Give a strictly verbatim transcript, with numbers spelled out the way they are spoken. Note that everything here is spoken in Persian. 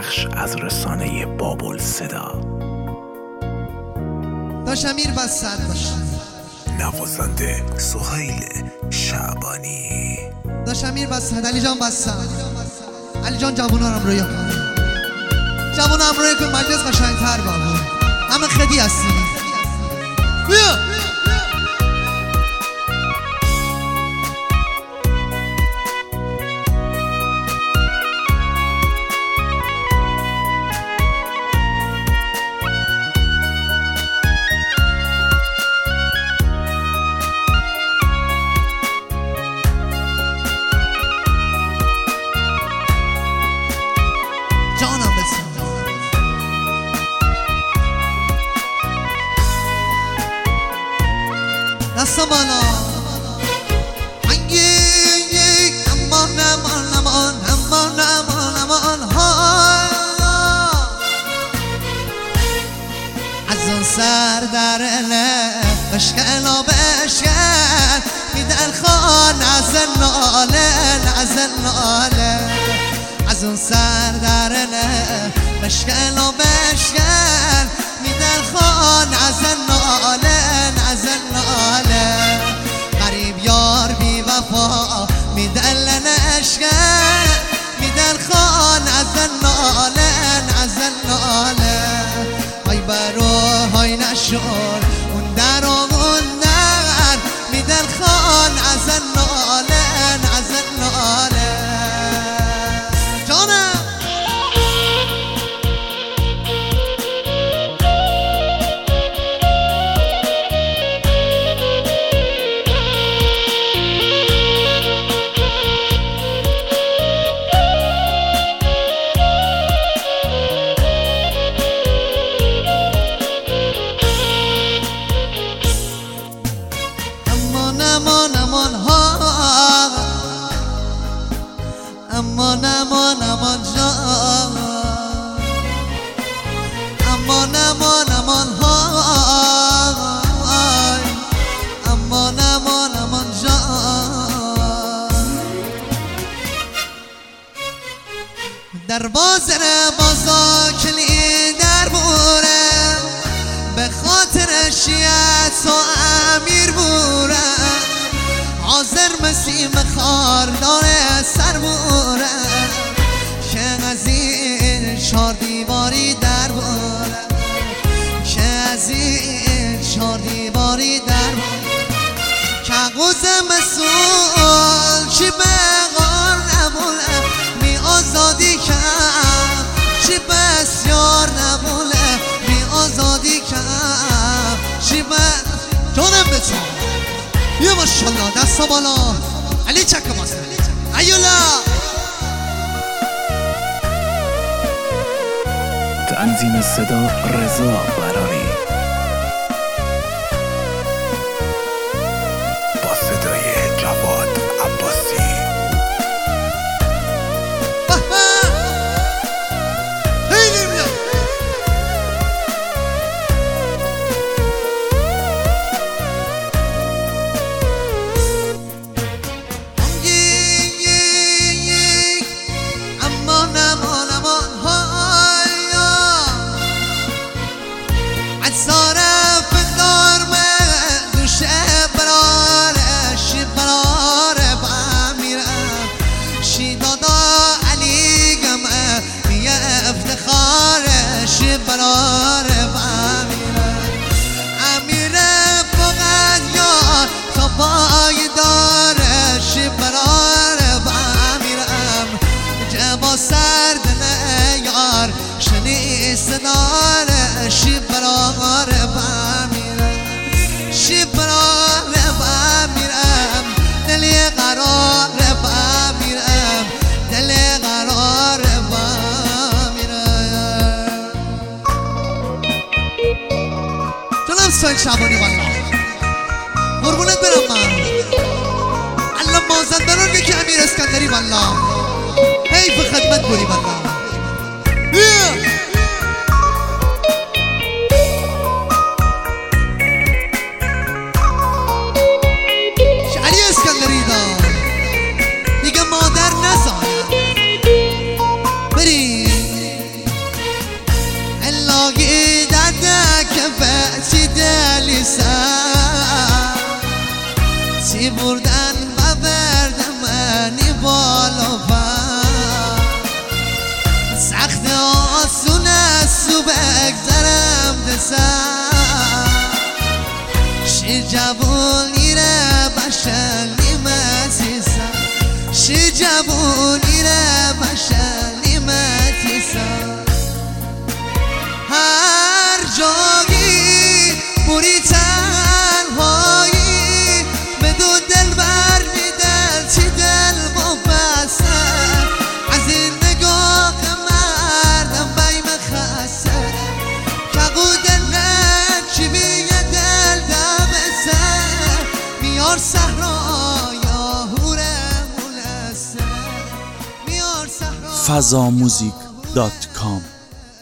پخش از رسانه بابل صدا. داش امیر بسد باشه. نوازنده سهیل شعبانی. داش امیر بسد. علی جان بسد. علی جان جوونا رو همراهی کن. جوونا همراهی کن مجلس قشنگ‌تر بابا. همه خدی هستیم. بیا. جانم بسن دستم بالا هنگی امان امان امان امان امان امان ها از اون سر درنه بشکن و بشکن میدن خان از ناله از ناله از اون سر درنه بشکن و بشکن میدن خان از ناله از ناله غریب یار بی وفا میدن اشکن میدن خان از ناله از ناله های برو های نشون اون در و اون در میدن خان از ناله از ناله جانم امان امان ها امان امان امان جان امان امان امان ها امان امان امان جان در بازر بازا کلی در بوره به خاطر شیعت و امیر بوره حاضر مسیم خاردار سر بوره که از این چار دیواری در بوره که از این چار دیواری در بوره که قوز مسئول چی بغار نبوله می آزادی کم چی بسیار نبوله می آزادی کم چی بس جانم بچون یه ماشالله دستا بالا علی چک ماسه ایولا تنظیم صدا رضا براری با صدای جواد عباسی. برار امیره امیره فقط یار تا پای دارش برار امیرم که با سردن یار شنی صدارش برار امیره شی برار امیرم دلی قرار امیرم دلی قرار سایل شعبانی والله قربونت برم من الله مازندران یکی امیر اسکندری والله حیف خدمت بری والله علی اسکندری دا دیگه مادر نزار بریم خوشی جوونی ره مشنی متیسا هر جایی بوری تنهایی بدون دل بر میدن چی دل مبسه از این نگاه مردم بیم خسته کقو دلت چی بیه دل دمسه میار صحرا یا هوره مولسه میار صحرا فضاموزیک دات کام